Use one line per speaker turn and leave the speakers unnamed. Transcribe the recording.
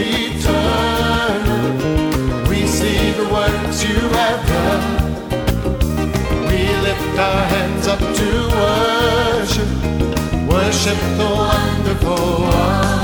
eternal. We see the works you have done. We lift our hands up to worship, worship the wonderful one.